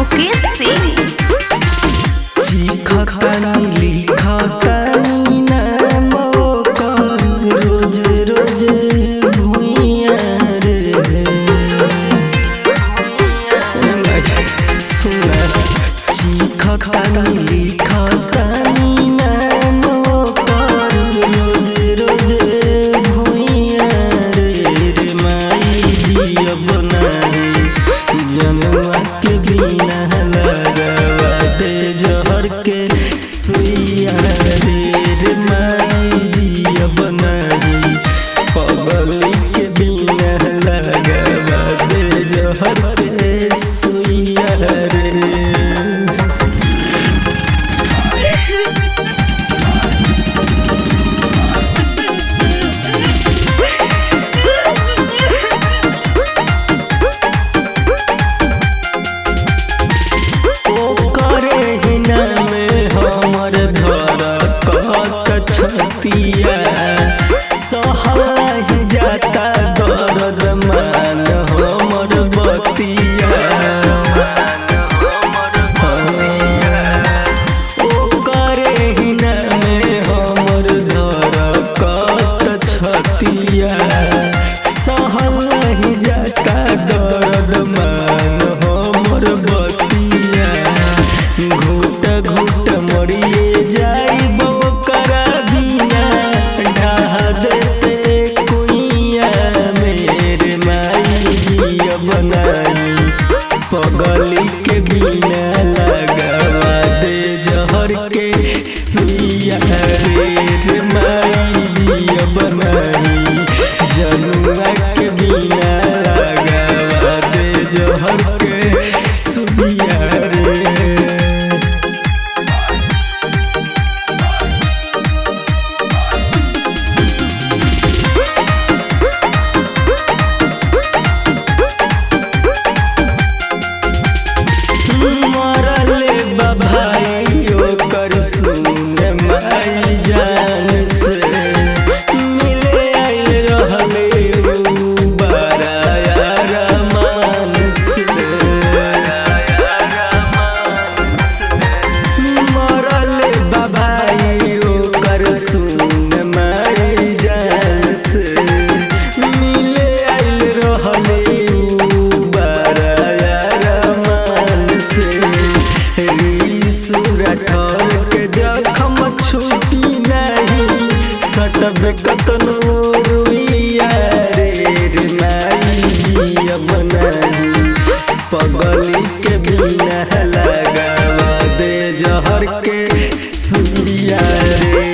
मुकेश सिंह। रोज रोज भुइया रे सुना चिखतानी लिखतानी नाम रोज रोज भुइया रे माई दिया बनाई जनवा के बिना लगावा दे जहर के सुइया रे माई दिया बनाई पगली के बिना लगावा दे जहर के सुइया रे। छतिया सहल जाता दर्द मान हमर बतिया ओकरे हिना में हमर धड़कत छतिया सहल जाता दर्द मान हमर बतिया घुट घुट मरिए जाई पगली के बिना लगावा दे जहर के सुइया रे माई दिया बनाई जनुआ के बिना लगावा दे जहर के सुइया रे। भाई ओकर सुन माई जान से मिले आइल रहले बड़ा मान से मरल भाई ओकर सुन माई जान से मिले आइल रहले बड़ा मान से सुरठर के जखम छुपी नहीं सटबे कतनो रुइया रे माई दिया बनाई पगली के बिना लगावा दे जहर के सुइया रे।